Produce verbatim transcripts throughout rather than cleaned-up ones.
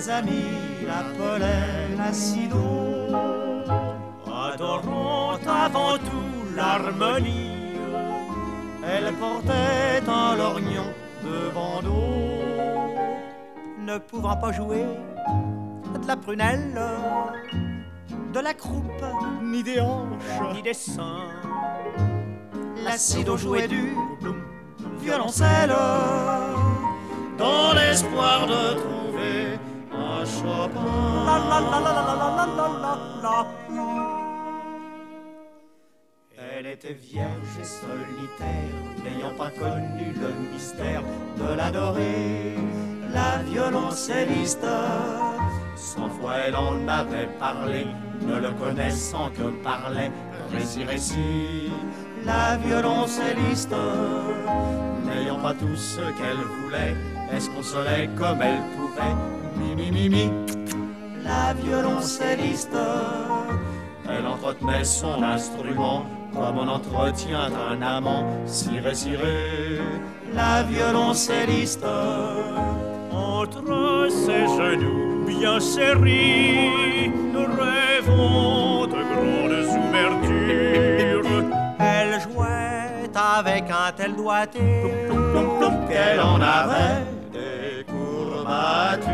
ses amis l'appelaient la si do, adorant avant tout l'harmonie. Elle portait un lorgnon de bandeau, ne pouvant pas jouer de la prunelle, de la croupe, ni des hanches, ni des seins. La si do jouait du violoncelle, dans l'espoir de trouver un Chopin. La, la, la, la, la, la, la, la, la, la. Elle était vierge et solitaire, n'ayant pas connu le mystère de l'adorer, la violoncelliste. Cent fois elle en avait parlé, ne le connaissant que parlait récit, récit. La violoncelliste, n'ayant pas tout ce qu'elle voulait, elle se consolait comme elle pouvait. Mi, mi, mi, mi. La violoncelliste, elle entretenait son instrument comme on entretient un amant. Ciré, ciré. La violoncelliste, entre ses genoux bien serrés, nous rêvons de grandes ouvertures. Elle jouait avec un tel doigté qu'elle en avait des courbatures.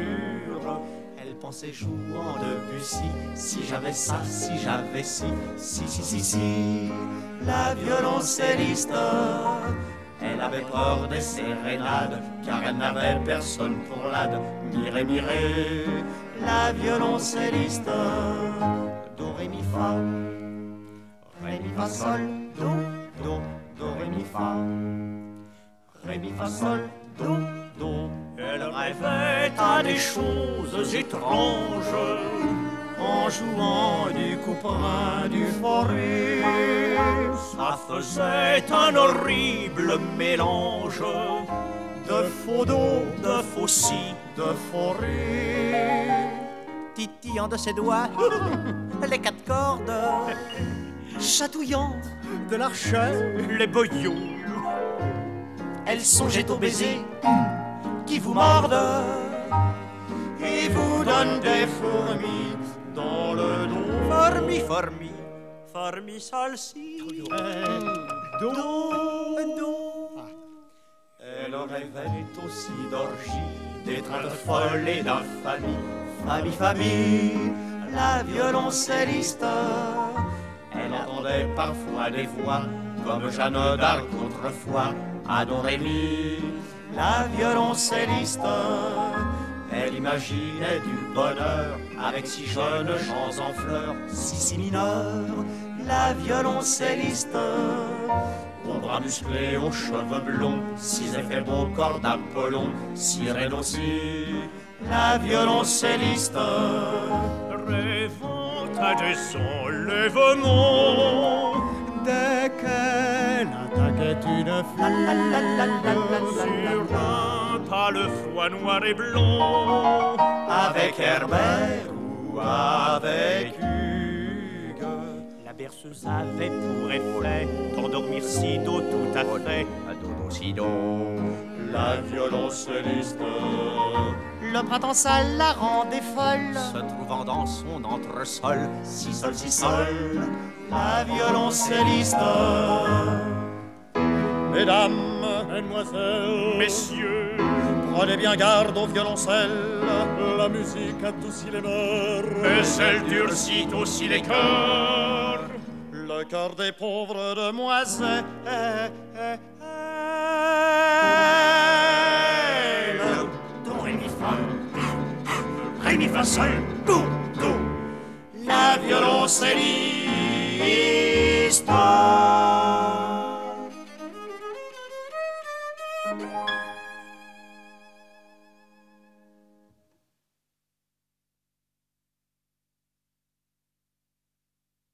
Elle pensait jouant Debussy, si j'avais ça, si j'avais ci, si, si, si, si. La violoncelliste, elle avait peur des sérénades, car elle n'avait personne pour l'ade. Miré, miré. La violoncelliste, do, ré, mi, fa. Ré, mi, fa, sol, do, do, do, ré, mi, fa. Ré, mi, fa, sol, do, do. Elle rêvait à des choses étranges en jouant du couperet du forêt. Ça faisait un horrible mélange de faux dos, de faux si, de forêt. Titillant de ses doigts les quatre cordes, chatouillant de l'archet les boyaux. Elle songeait au baiser qui vous mordent et vous donne des fourmis dans le dos. Formi, formi, formi, sol, si, do, do. Elle rêvait aussi d'orgie, d'étreinte folle et d'infamie. Famille, famille, la violoncelliste. Elle entendait parfois des voix comme Jeanne d'Arc autrefois. Adorez-mi, la violoncelliste. Elle imaginait du bonheur avec six jeunes gens en fleurs, si, si mineurs. La violoncelliste, aux bras musclés, aux cheveux blonds, six effets beaux corps d'Apollon, sirène aussi. La violoncelliste, rêvant à des enlèvements, dès qu'elle attaquait une fugue sur un pâle foie noir et blond, avec Herbert ou avec Hugues. La berceuse avait pour effet d'endormir Sido tout à fait, à dodo Sido. La violoncelliste, le printemps sale la rendait folle, se trouvant dans son entresol, si sol, si sol. La violoncelliste. Mesdames, mesdemoiselles, messieurs, prenez bien garde au violoncelle. La musique adoucit les mœurs et celle durcit aussi les cœurs. Le cœur des pauvres demoiselles. Do, ré, mi, fa. Ré, mi, fa, sol, do, do. La violoncelliste.